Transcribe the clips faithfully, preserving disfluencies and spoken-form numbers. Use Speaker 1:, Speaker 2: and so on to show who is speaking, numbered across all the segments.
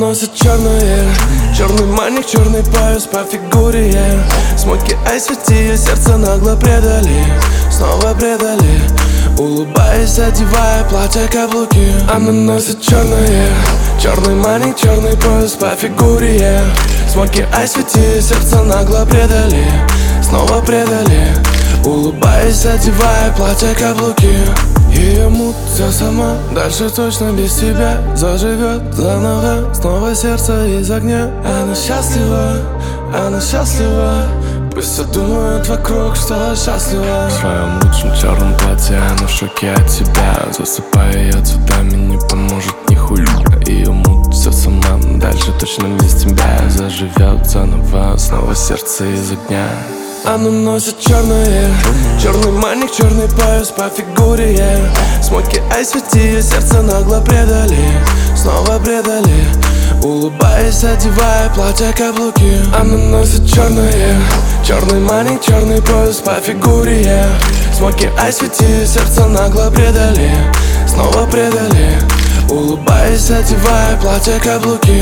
Speaker 1: носит черное, черный маник, черный пояс по фигуре, yeah. Смоки айсвети ее сердце нагло предали, снова предали. Улыбаясь, одевая платье, каблуки. Она носит черное, черный маник, черный пояс по фигуре, yeah. Смоки айсвети ее сердце нагло предали, снова предали. Улыбаясь, одевая платье, каблуки. Ее мут все сама, дальше точно без тебя. Заживет заново, снова сердце из огня. Она счастлива, она счастлива. Пусть все думают вокруг, что счастлива.
Speaker 2: В своем лучшем черном платье она в шоке от себя. Засыпая ее цветами не поможет ни хуй. Ее мут все сама, дальше точно без тебя. Заживет заново, снова сердце из огня.
Speaker 1: Она носит черное, черный маник, черный пояс по фигуре, yeah. Смоки айсвети ее сердце нагло предали, снова предали. Улыбаясь, одевая платье, каблуки. Она носит черное, черный маник, черный пояс по фигуре, yeah. Смоки айсвети ее сердце нагло предали, снова предали. Улыбаясь, одевая платье, каблуки.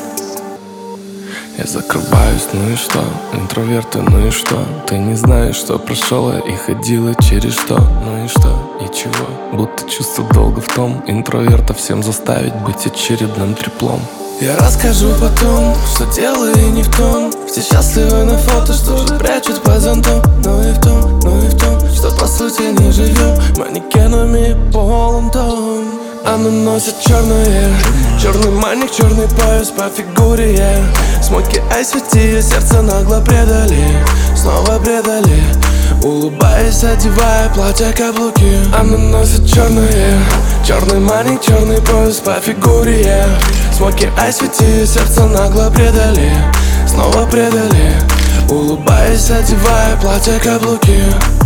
Speaker 2: Я закрываюсь, ну и что? Интроверты, ну и что? Ты не знаешь, что прошел я и ходила через что? Ну и что? И чего? Будто чувство долга в том. Интроверта всем заставить быть очередным треплом.
Speaker 1: Я расскажу потом, что дело и не в том. Все счастливы на фото, что же прячут под зонтом. Но и в том, но и в том, что по сути не живем манекенами полом том. Она носит черное, черный маник, черный пояс по фигуре, yeah. Смоки айсвети ее сердце нагло предали, снова предали. Улыбаясь, одевая платье, каблуки. Она носит черное, черный маник, черный пояс по фигуре, yeah. Смоки айсвети ее сердце нагло предали, снова предали. Улыбаясь, одевая платье, каблуки.